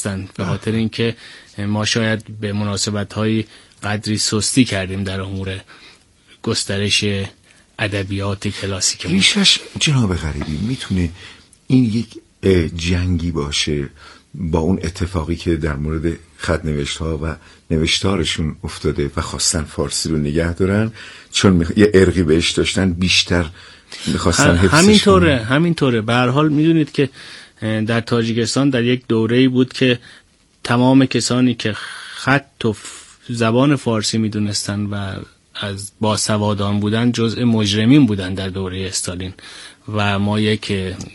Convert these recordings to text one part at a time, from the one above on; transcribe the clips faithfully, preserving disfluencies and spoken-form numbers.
هستند، به خاطر اینکه ما شاید به مناسبت‌های قدری سستی کردیم در امور گسترش ادبیات کلاسیک. ریشش جناب غریبی میتونه این یک جنگی باشه با اون اتفاقی که در مورد خط نوشت ها و نوشتارشون افتاده و خواستن فارسی رو نگه دارن چون میخ... یه ارقی بهش داشتن بیشتر میخواستن حفظش کنن. همینطوره همینطوره به هر حال میدونید که در تاجیکستان در یک دوره‌ای بود که تمام کسانی که خط و زبان فارسی میدونستن و از باسوادان بودن جزء مجرمین بودن در دوره استالین و ما یک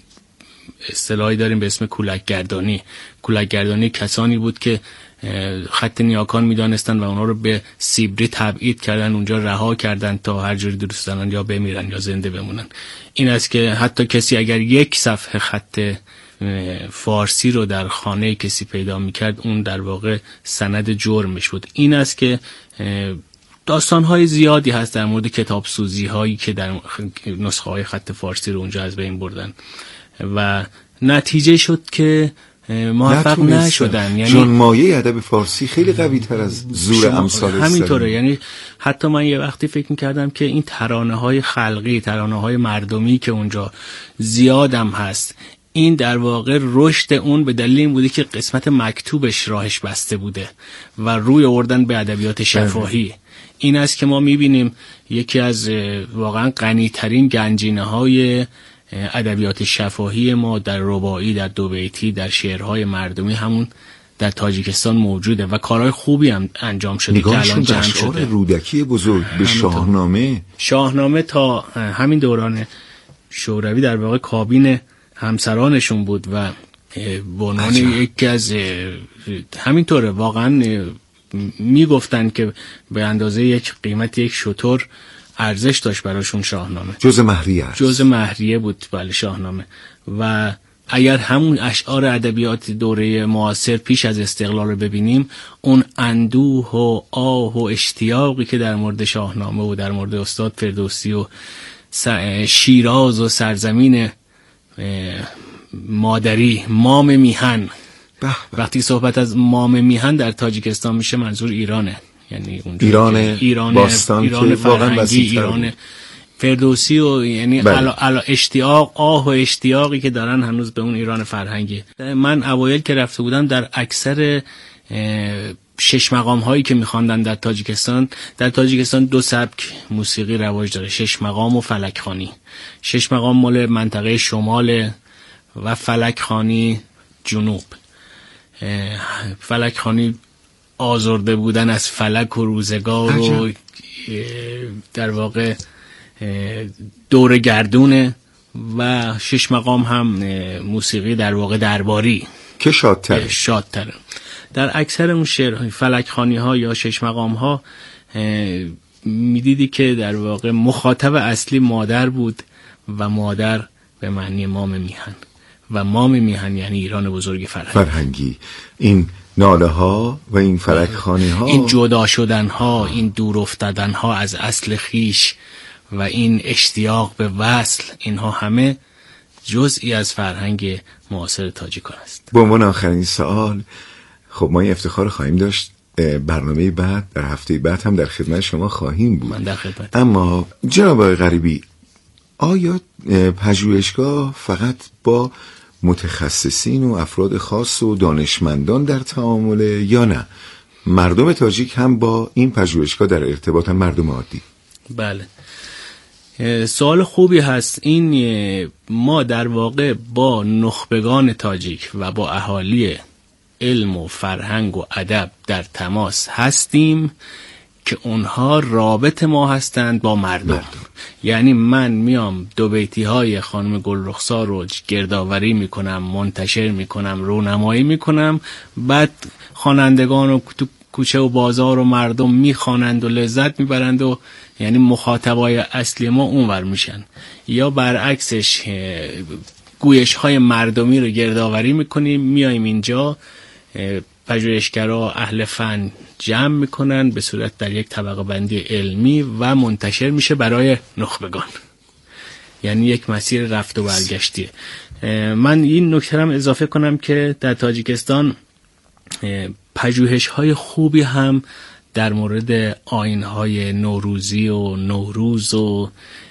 اصطلاحی داریم به اسم کولکگردانی. کولکگردانی کسانی بود که خط نیاکان میدانستن و اونا رو به سیبری تبعید کردن، اونجا رها کردن تا هر جوری دوست دارن یا بمیرن یا زنده بمونن. این است که حتی کسی اگر یک صفحه خط فارسی رو در خانه کسی پیدا میکرد اون در واقع سند جرمش بود. این است که داستان‌های زیادی هست در مورد کتابسوزی هایی که در نسخه های خط فارسی رو اونجا از بین بردن و نتیجه شد که موفق نشدن. یعنی چون مایه ادب فارسی خیلی قوی تر از زور امثال همینطوره. یعنی حتی من یه وقتی فکر می‌کردم که این ترانه های خلقی، ترانه های مردمی که اونجا زیادم هست، این در واقع رشد اون به دلیل این بوده که قسمت مکتوبش راهش بسته بوده و روی آوردن به ادبیات شفاهی. این است که ما می‌بینیم یکی از واقعا غنی‌ترین گنجینه‌های ادبیات شفاهی ما در رباعی، در دوبیتی، در شعرهای مردمی همون در تاجیکستان موجوده و کارهای خوبی هم انجام شده که الان جمع شده. رودکی بزرگ به شاهنامه شاهنامه تا همین دوران شوروی در واقع کابین همسرانشون بود و به عنوان یکی از همینطوره واقعا میگفتن که به اندازه یک قیمت یک شتر ارزش داشت براشون شاهنامه. جز مهریه است. جز مهریه بود بله شاهنامه. و اگر همون اشعار ادبیات دوره معاصر پیش از استقلال رو ببینیم، اون اندوه و آه و اشتیاقی که در مورد شاهنامه و در مورد استاد فردوسی و شیراز و سرزمین مادری، مام میهن، وقتی صحبت از مام میهن در تاجیکستان میشه منظور ایرانه، یعنی ایران ایران باستان ایران که واقعا وسیع ایران فردوسی و یعنی علا, علا اشتیاق آه و اشتیاقی که دارن هنوز به اون ایران فرهنگی. من اوایل که رفته بودم در اکثر شش مقام هایی که میخواندن در تاجیکستان، در تاجیکستان دو سبک موسیقی رواج داره، شش مقام و فلک خوانی. شش مقام مال منطقه شمال و فلک خوانی جنوب. فلک خوانی آزرده بودن از فلک و روزگار و در واقع دور گردونه و شش مقام هم موسیقی در واقع درباری که شادتره شادتره. در اکثر اون شعرهای فلک خوانی ها یا شش مقام ها میدیدی که در واقع مخاطب اصلی مادر بود و مادر به معنی مام میهن و مام میهن یعنی ایران بزرگ فرهنگی. فرهنگی این ناله ها و این فلک خوانی ها، این جدا شدن ها، این دور افتادن ها از اصل خیش و این اشتیاق به وصل، اینها همه جزئی از فرهنگ معاصر تاجیکان است. به عنوان آخرین سوال، خب ما این افتخار خواهیم داشت برنامه بعد در هفته بعد هم در خدمت شما خواهیم بود. من در خدمت. اما جناب آقای غریبی، آیا پژوهشگاه فقط با متخصصین و افراد خاص و دانشمندان در تعامله یا نه مردم تاجیک هم با این پژوهشگاه در ارتباط، هم مردم عادی؟ بله، سوال خوبی هست. این ما در واقع با نخبگان تاجیک و با اهالی علم و فرهنگ و ادب در تماس هستیم که اونها رابط ما هستند با مردم, مردم. یعنی من میام دو بیتی های خانم گلرخسار رو گردآوری میکنم، منتشر میکنم، رونمایی میکنم، بعد خوانندگان و تو کوچه و بازار و مردم میخوانند و لذت میبرند و یعنی مخاطبای اصلی ما اونور میشن. یا برعکسش گویش های مردمی رو گردآوری میکنیم، میایم اینجا پژوهشگرا اهل فن جمع میکنن به صورت در یک طبقه بندی علمی و منتشر میشه برای نخبگان. یعنی یک مسیر رفت و برگشتیه. من این نکته هم اضافه کنم که در تاجیکستان پژوهش‌های خوبی هم در مورد آیین‌های نوروزی و نوروز و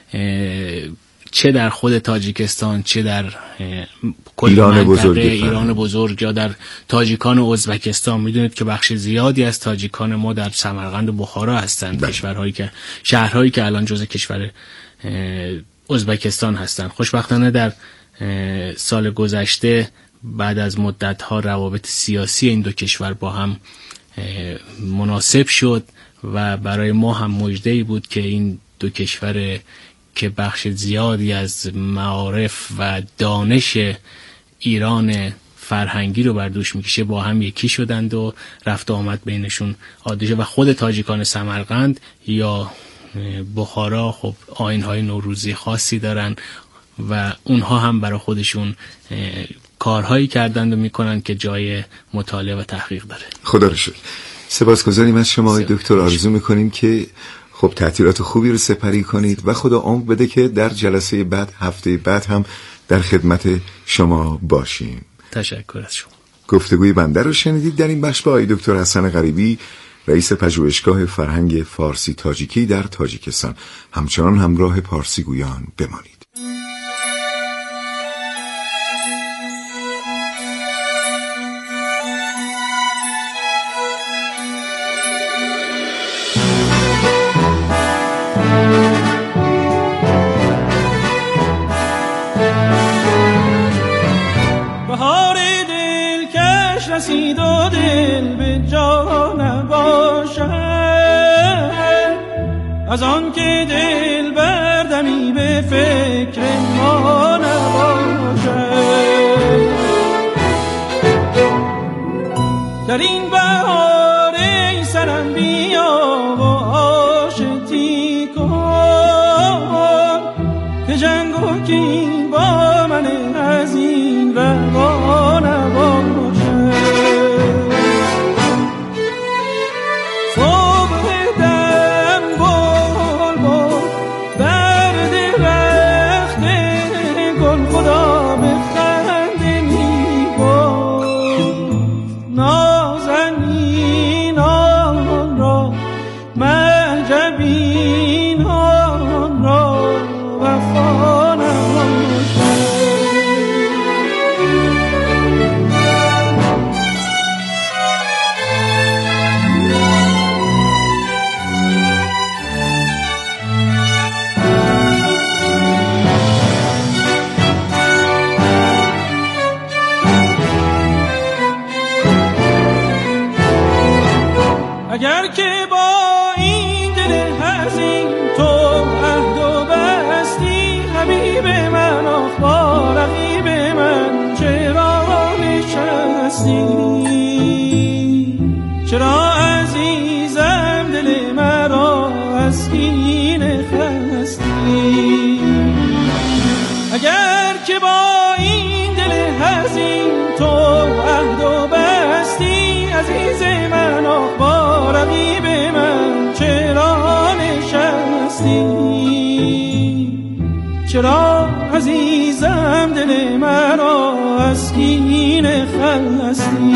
چه در خود تاجیکستان چه در ایران بزرگ ایران بزرگ یا در تاجیکان و ازبکستان، میدونید که بخش زیادی از تاجیکان ما در سمرقند و بخارا هستند، کشورهایی که شهرهایی که الان جزء کشور ازبکستان هستند. خوشبختانه در سال گذشته بعد از مدت‌ها روابط سیاسی این دو کشور با هم مناسب شد و برای ما هم مژده‌ای بود که این دو کشور که بخش زیادی از معارف و دانش ایران فرهنگی رو بر دوش میکشه با هم یکی شدند و رفت و آمد بینشون عادی شد و خود تاجیکان سمرقند یا بخارا خب آیین‌های نوروزی خاصی دارن و اونها هم برای خودشون کارهایی کردند و میکنن که جای مطالعه و تحقیق داره. خدا رو شکر. سپاسگزاریم از شما آقای دکتر. آرزو میکنیم که خب تعطیلات خوبی رو سپری کنید و خدا عمر بده که در جلسه بعد هفته بعد هم در خدمت شما باشیم. تشکر از شما. گفتگوی بنده رو شنیدید. در این بخش با آقای دکتر حسن غریبی، رئیس پژوهشگاه فرهنگ فارسی تاجیکی در تاجیکستان. همچنان همراه پارسی گویان بمانید. رسید و دل به جا نباشد از آن که دل بردمی به فکر ما نباشد. در این بهار ای سرم بیا و آشتی کن که جنگ و کین با من از این روا نباشد. اگر که با این دل حزین تو عهد و بستی حبیب من، آخ با رقیب من چرا نشستی؟ چرا عزیزم دل مرا از کینه خستی؟ اگر که با این دل حزین تو عهد و بستی عزیز من، آخ با رقیب من چرا نشستی؟ چرا عزیزم دل مرا از کینه خستی؟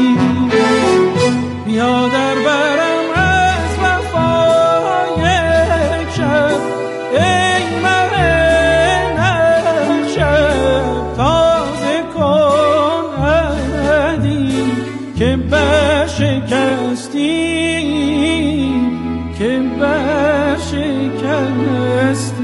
بیا در برم از وفا یک شب ای مه نخشب، تازه کن عهدی که برشکستی که برشکستی.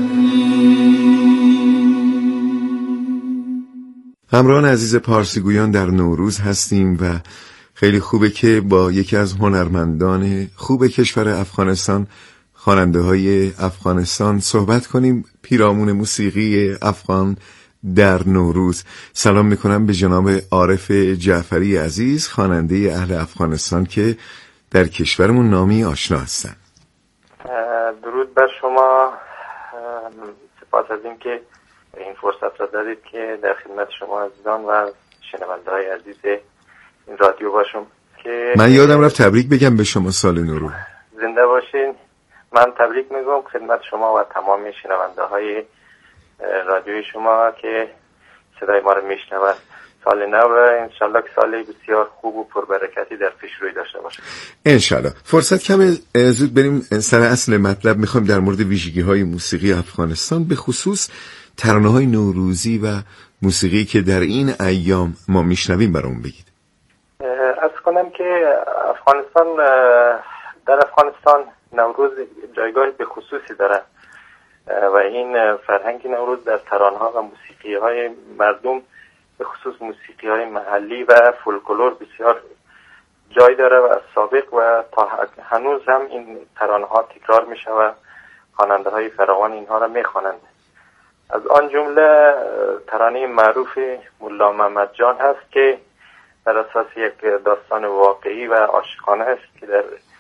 همراهان عزیز پارسیگویان در نوروز هستیم و خیلی خوبه که با یکی از هنرمندان خوب کشور افغانستان، خواننده های افغانستان صحبت کنیم. پیرامون موسیقی افغان در نوروز. سلام میکنم به جناب عارف جعفری عزیز، خواننده اهل افغانستان که در کشورمون نامی آشنا هستن. درود بر شما. سپاس از این که این فرصت را دادید که در خدمت شما عزیزان و شنونده های عزیز این رادیو باشم. که من یادم رفت تبریک بگم به شما سال نو رو. زنده باشین. من تبریک میگم خدمت شما و تمام شنونده های رادیوی شما که صدای ما رو میشنوند. سال نو و انشالله که سال بسیار خوب و پربرکتی در پیش روی داشته باشه. انشالله. فرصت کمه، زود بریم سر اصل مطلب. میخوایم در مورد ویژگی های موسیقی افغانستان، به خصوص ترانه های نوروزی و موسیقی که در این ایام ما میشنویم برامون بگید. از کنم که افغانستان، در افغانستان نوروز جایگاه به خصوصی داره و این فرهنگ نوروز در ترانه‌ها و موسیقی‌های مردم، به خصوص موسیقی‌های محلی و فولکلور بسیار جای داره و از سابق و تا هنوز هم این ترانه‌ها تکرار میشه و خواننده‌های فراوان اینها را میخوانند. از آن جمله ترانه معروف ملا محمد جان هست که بر اساس یک داستان واقعی و عاشقانه است که در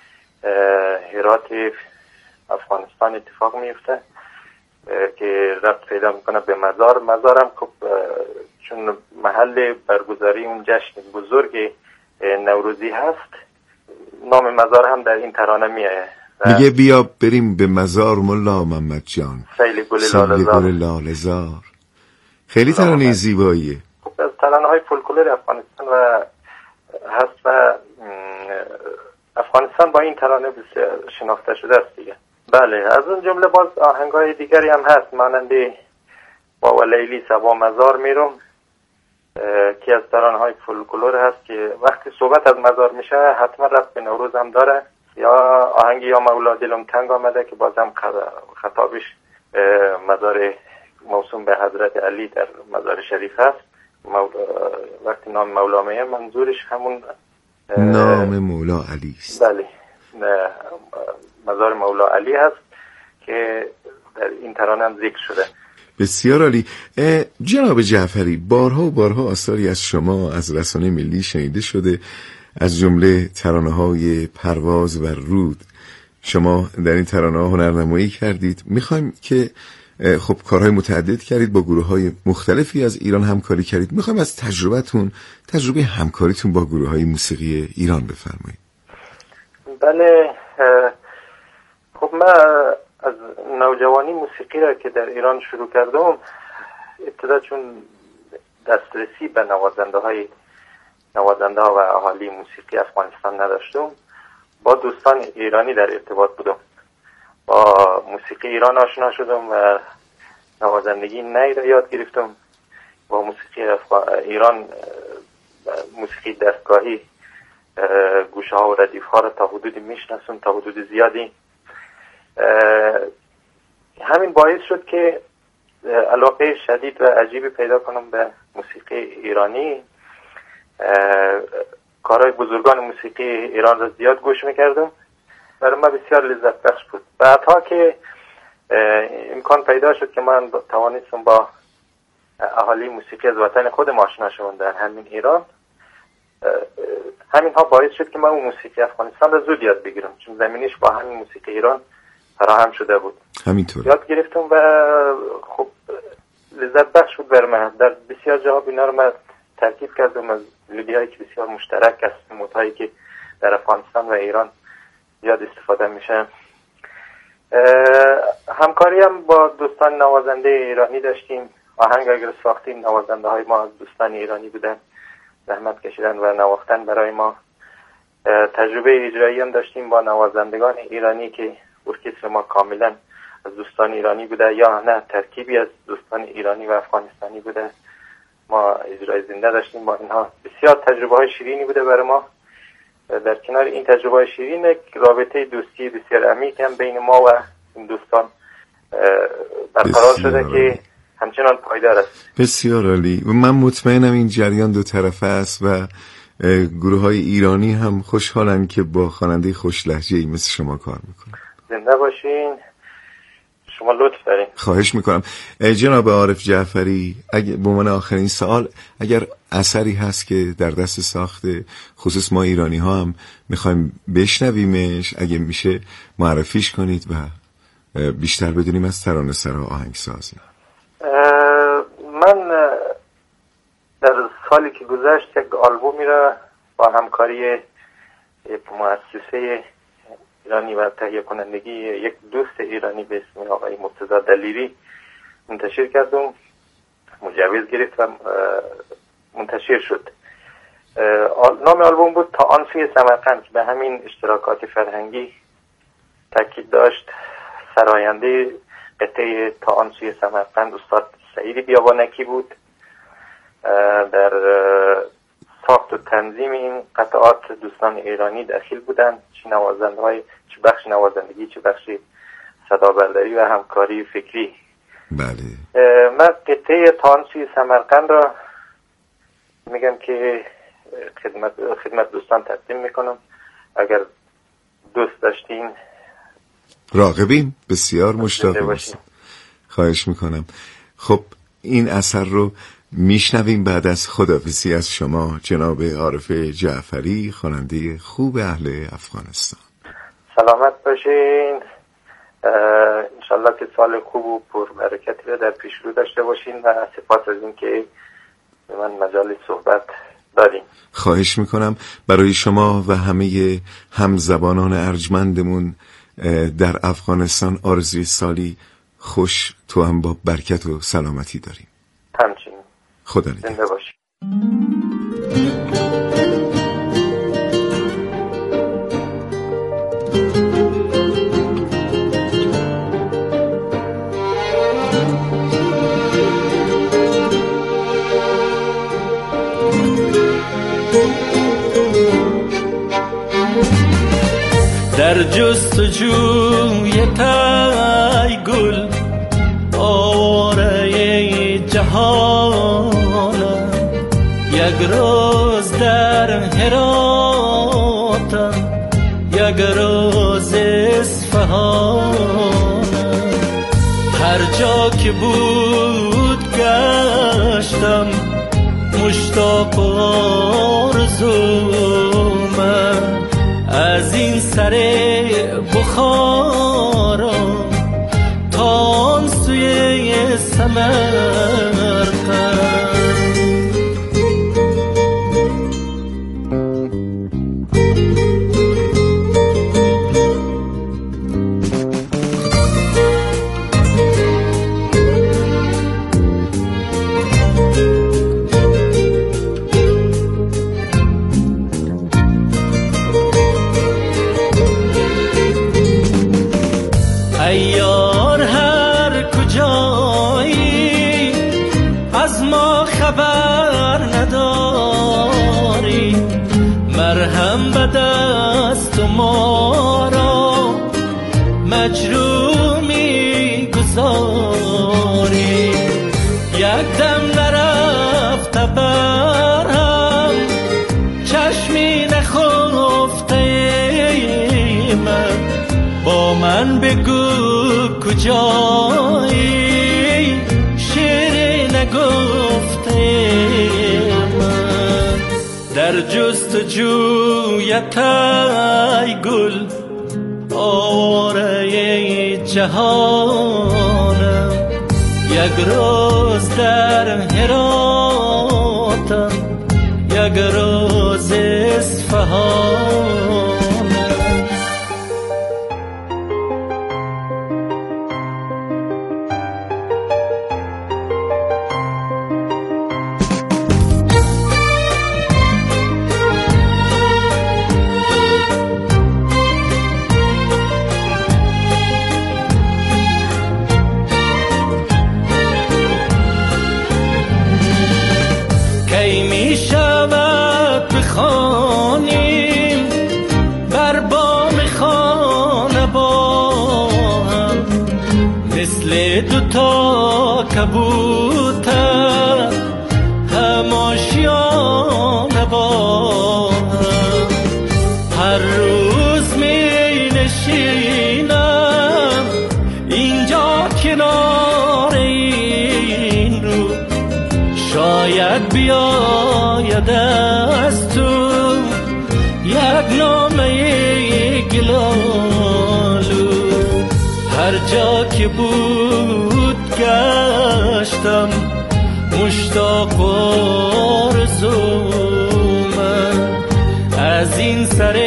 هرات افغانستان اتفاق میفته که ربط پیدا میکنه به مزار. مزارم خب چون محل برگزاری اون جشن بزرگ نوروزی هست، نام مزار هم در این ترانه میایه. میگه بیا بریم به مزار ملا محمد جان، سیل گل لاله‌زار. خیلی ترانه زیباییه. خب از ترانه های فولکلور افغانستان و هست و افغانستان با این ترانه بسیار شناخته شده است دیگه. بله، از اون جمله باز آهنگای دیگری هم هست مانند با و لیلی سبا مزار میرم که از ترانه های فولکلور هست که وقتی صحبت از مزار میشه حتما رفت به نوروز هم داره. یا آهنگ یا مولا دلم تنگ آمده که بازم خطابش مزار موسوم به حضرت علی در مزار شریف هست. وقتی نام مولا میه منظورش همون نام مولا علی است. بله، مزار مولا علی هست که در این ترانه هم ذکر شده. بسیار عالی. جناب جعفری، بارها و بارها آثاری از شما از رسانه ملی شنیده شده، از جمله ترانه‌های پرواز و رود. شما در این ترانه‌ها هنرنمایی کردید. میخوایم که خب کارهای متعدد کردید، با گروه‌های مختلفی از ایران همکاری کردید. میخوایم از تجربتون، تجربه همکاریتون با گروه‌های موسیقی ایران بفرمایید. بله، خب من از نوجوانی موسیقی را که در ایران شروع کردم، ابتدا چون دسترسی به نوازنده های نوازنده ها و اهالی موسیقی افغانستان نداشتم، با دوستان ایرانی در ارتباط بودم. با موسیقی ایران آشنا شدم و نوازندگی نی را یاد گرفتم. با موسیقی ایران، موسیقی دستگاهی، گوشه ها و ردیف ها را تا حدودی میشناسم، تا حدود زیادی. همین باعث شد که علاقه شدید و عجیبی پیدا کنم به موسیقی ایرانی. کارهای بزرگان موسیقی ایران را زیاد گوش میکردم، برای من بسیار لذت بخش بود. بعدها که امکان پیدا شد که من توانستم با اهالی موسیقی از وطن خودم آشنا شدم در همین ایران، همین ها باعث شد که من اون موسیقی افغانستان را زود یاد بگیرم، چون زمینش با همین موسیقی ایران فراهم شده بود. همینطور یاد گرفتم و خب لذت بخش بود برای من. در بسیار جاها اینا رو من ترکیب کردم از لودی‌هایی که بسیار مشترک است، نمودهایی که در افغانستان و ایران زیاد استفاده میشه. همکاری هم با دوستان نوازنده ایرانی داشتیم. آهنگ اگر ساختیم، نوازنده های ما از دوستان ایرانی بودن، زحمت کشیدن و نواختن برای ما. تجربه اجرایی هم داشتیم با نوازندگان ایرانی که ارکستر ما کاملا از دوستان ایرانی بوده یا نه ترکیبی از دوستان ایرانی و افغانستانی بوده. ما اجرای زنده داشتیم با اینها. بسیار تجربه های شیرینی بوده برای ما. در کنار این تجربه های شیرین، یک رابطه دوستی بسیار عمیق هم بین ما و این دوستان برقرار شده که همچنان پایدار است. بسیار عالی. و من مطمئنم این جریان دو طرفه است و گروه های ایرانی هم خوشحالن که با خواننده خوش لهجه‌ای مثل شما کار میکنن. زنده باشین. شما لطف دارین. خواهش میکنم. جناب عارف جعفری، اگه به عنوان آخرین سوال، اگر اثری هست که در دست ساخته، خصوص ما ایرانی ها هم میخوایم بشنویمش، اگه میشه معرفیش کنید و بیشتر بدونیم از ترانه سرا آهنگسازی. من در سالی که گذشت یک آلبومی را با همکاری یک مؤسسه ایرانی و تهیه کنندگی یک دوست ایرانی به اسم آقای مرتضی دلیری منتشر کردم. مجوز گرفتم، منتشر شد. نام آلبوم بود تا آن سوی سمرقند که به همین اشتراکات فرهنگی تاکید داشت. سراینده قطعه تا آن سوی سمرقند استاد سعید بیابانکی بود. در ساخت و تنظیم این قطعات دوستان ایرانی دخیل بودند، چه نوازنده های چه بخش نوازندگی چه بخش صدابرداری و همکاری فکری. بله. من قطعه تا آن سوی سمرقند را میگم که خدمت خدمت دوستان تقدیم میکنم. اگر دوست داشتین راغبیم، بسیار مشتاقم هستم. خواهش میکنم. خب این اثر رو میشنویم بعد از خداحافظی از شما جناب عارف جعفری، خواننده خوب اهل افغانستان. سلامت باشین. انشالله که سال خوب و پر برکتی رو در پیش رو داشته باشین و سپاس از این که به من مجال صحبت دادین. خواهش میکنم. برای شما و همه همزبانان ارجمندمون در افغانستان آرزوی سالی خوش تو هم با برکت و سلامتی داریم. همچنین. خدا نگهدار. زنده باشی. در جستجوی تای گل آواره جهانم، یک روز در هراتم، یک روز اصفهانم. هر جا که بود گشتم مشتاق آرزومم، از این سر بخارا تا آن سوی سمرقند. ایار هر کجایی از ما خبر نداری، مرهم به دست ما را مجروح می‌گذاری. یک دم نرفته برهم چشمی نخفته من، با من بگو کجایی شعر نگفته من. در جستجوی تای گل آواره جهانم، یک روز در هراتم، یک روز اصفهان. بخوانیم بر بام خانه با هم، مثل دوتا کبوتر هم آشیانه با هم. هر روز می نشینم اینجا کنار این رو، شاید بیاید از تو یک نامه گلالو. هر جا که بود گشتم مشتاق آرزومم، از این سر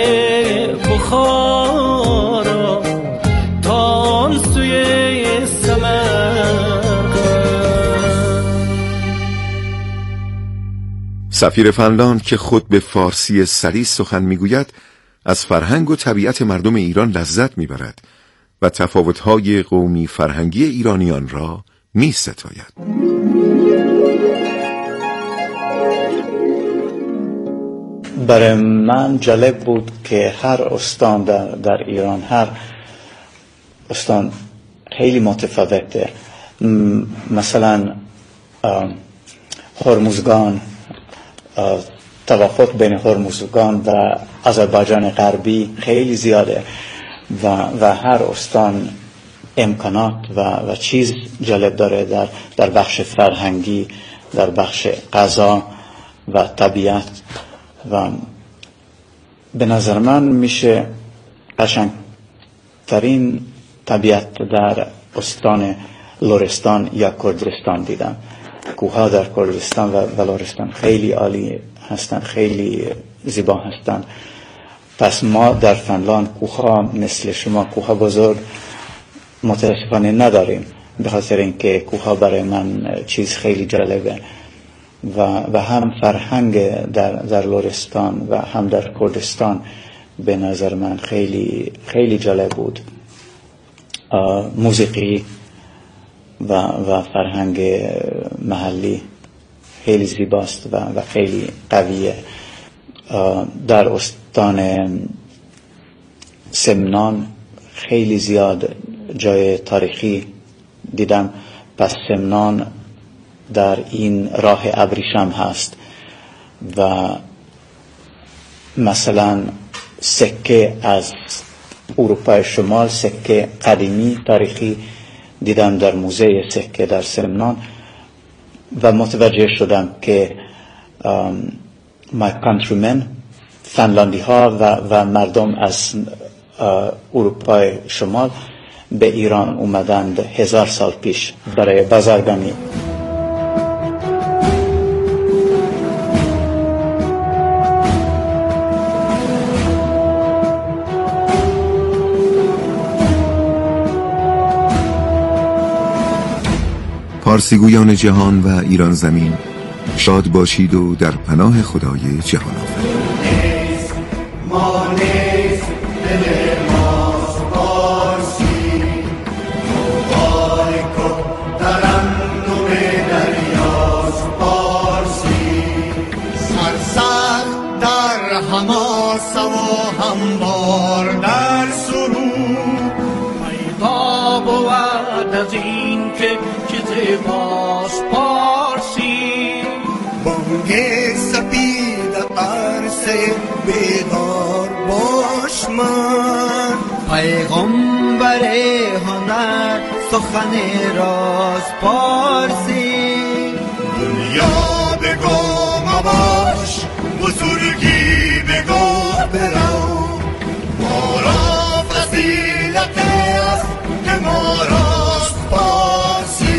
بخارا تا آن سوی سمرقند. سفیر فنلاند که خود به فارسی سلیس سخن میگوید از فرهنگ و طبیعت مردم ایران لذت میبرد و تفاوت‌های قومی فرهنگی ایرانیان را می‌ستاید. برای من جالب بود که هر استان در, در ایران، هر استان خیلی متفاوته. مثلا هرمزگان، توافق بین هرمزگان و آذربایجان غربی خیلی زیاده و, و هر استان امکانات و, و چیز جالب داره در, در بخش فرهنگی، در بخش غذا و طبیعت. و به نظر من میشه قشنگترین طبیعت در استان لرستان یا کردستان دیدم. کوها در کردستان و لرستان خیلی عالی هستند، خیلی زیبا هستند. پس ما در فنلاند کوها مثل شما کوها بزرگ متاسفانه نداریم، به خاطر اینکه کوها برای من چیز خیلی جالبه و, و هم فرهنگ در, در لرستان و هم در کردستان به نظر من خیلی خیلی جالب بود. موسیقی و, و فرهنگ محلی خیلی زیباست و, و خیلی قویه. در استان سمنان خیلی زیاد جای تاریخی دیدم. پس سمنان در این راه ابریشم هست و مثلا سکه از اروپای شمال، سکه قدیمی تاریخی دیدم در موزه سکه در سمنان و متوجه شدم که my countrymen فنلاندی ها و, و مردم از اروپای شمال به ایران اومدند هزار سال پیش برای بازرگانی. پارسیگویان جهان و ایران زمین، شاد باشید و در پناه خدای جهان آفرین. باش پارسی بانگ سپید قرصه بیدار باش من پیغمبر هنر سخن راز پارسی دنیا بگو مباش بزرگی بگو برو ما را فضیلت است که ما راست پارسی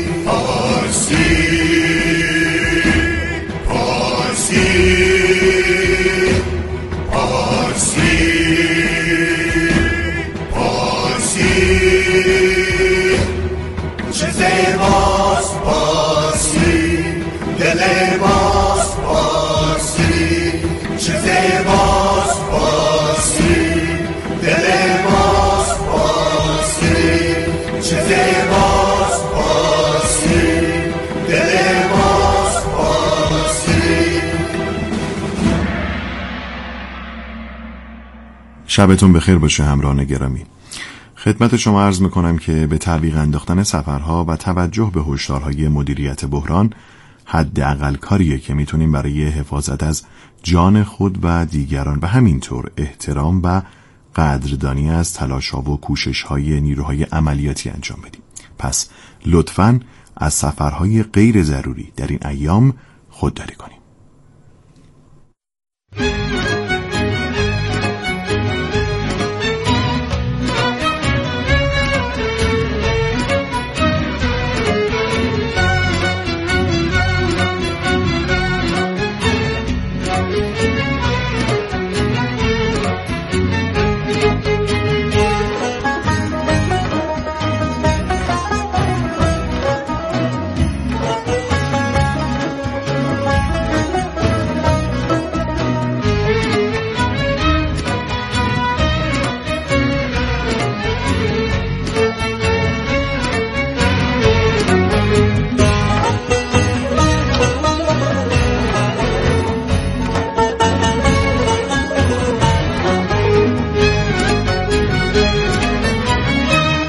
شبتون بخیر باشه همراهان گرامی. خدمت شما عرض میکنم که به تعویق انداختن سفرها و توجه به هشدارهای مدیریت بحران حداقل کاریه که میتونیم برای حفاظت از جان خود و دیگران و همینطور احترام و قدردانی از تلاش‌ها و کوشش‌های نیروهای عملیاتی انجام بدیم. پس لطفاً از سفرهای غیر ضروری در این ایام خودداری کنیم.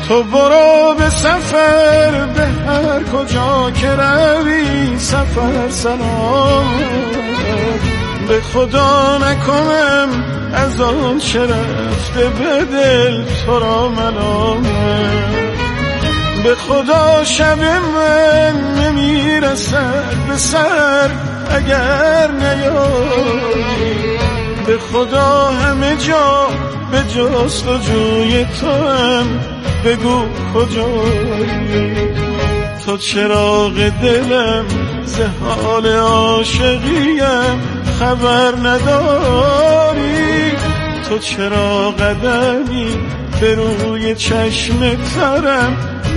تو برو به سفر به هر کجا که روی سفر سلام، به خدا نکنم از آن چه رفته به دل تو را ملامت، به خدا شب من نمیرسد به سر اگر نیایی، به خدا همه جا به جستجوی تو هم بگو کجایی، تو چراغ دلم ز حال عاشقیم خبر نداری، تو چرا قدمی به روی چشم ترم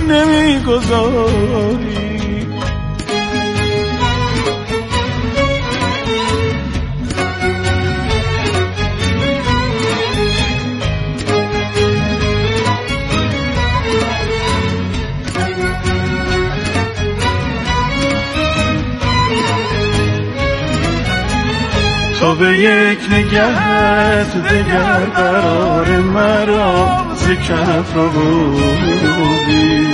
نمیگذاری. تو به یک نگهت دگر قرار مرا ز کف رو بودی،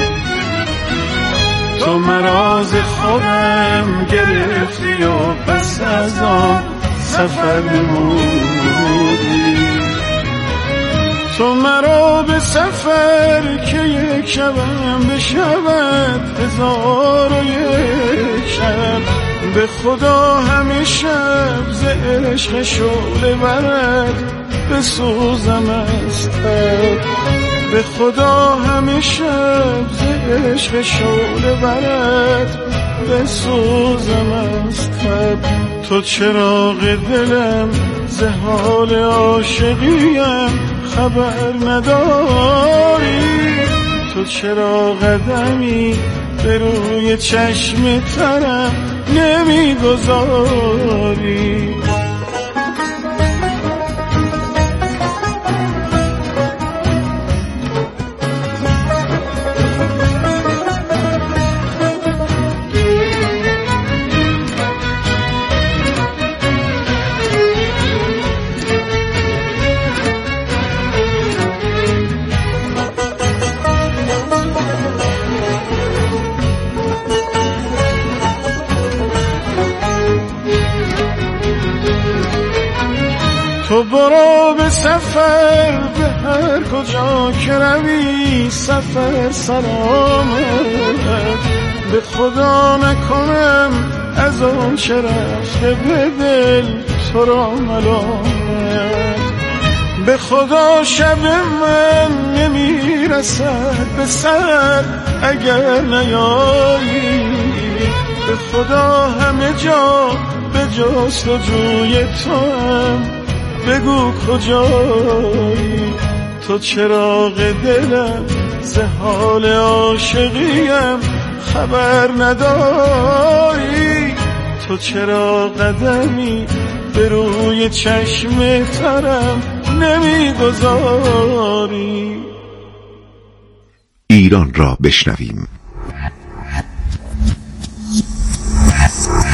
تو مرا ز خودم گرفتی و پس از آن سفر نمودی، تو مرا به سفر که یک شبم بشود هزار و یک شب، به خدا همه شب ز عشق شعله برد بسوزم از تب، به خدا همه شب ز عشق شعله برد بسوزم از تب، تو چراغ دلم ز حال عاشقیم خبر نداری، تو چرا قدمی به روی چشم ترم نمیگذاری. تو برو به سفر به هر کجا که روی سفر سلامت، به خدا نکنم از آن چه رفته به دل تو را ملامت، به خدا شب من نمیرسد به سر اگر نیایی، به خدا همه جا به جستجوی تو هم بگو کجایی، تو چراغ دلم ز حال عاشقیم خبر نداری، تو چرا قدمی به روی چشم ترم نمیگذاری. ایران را بشنویم.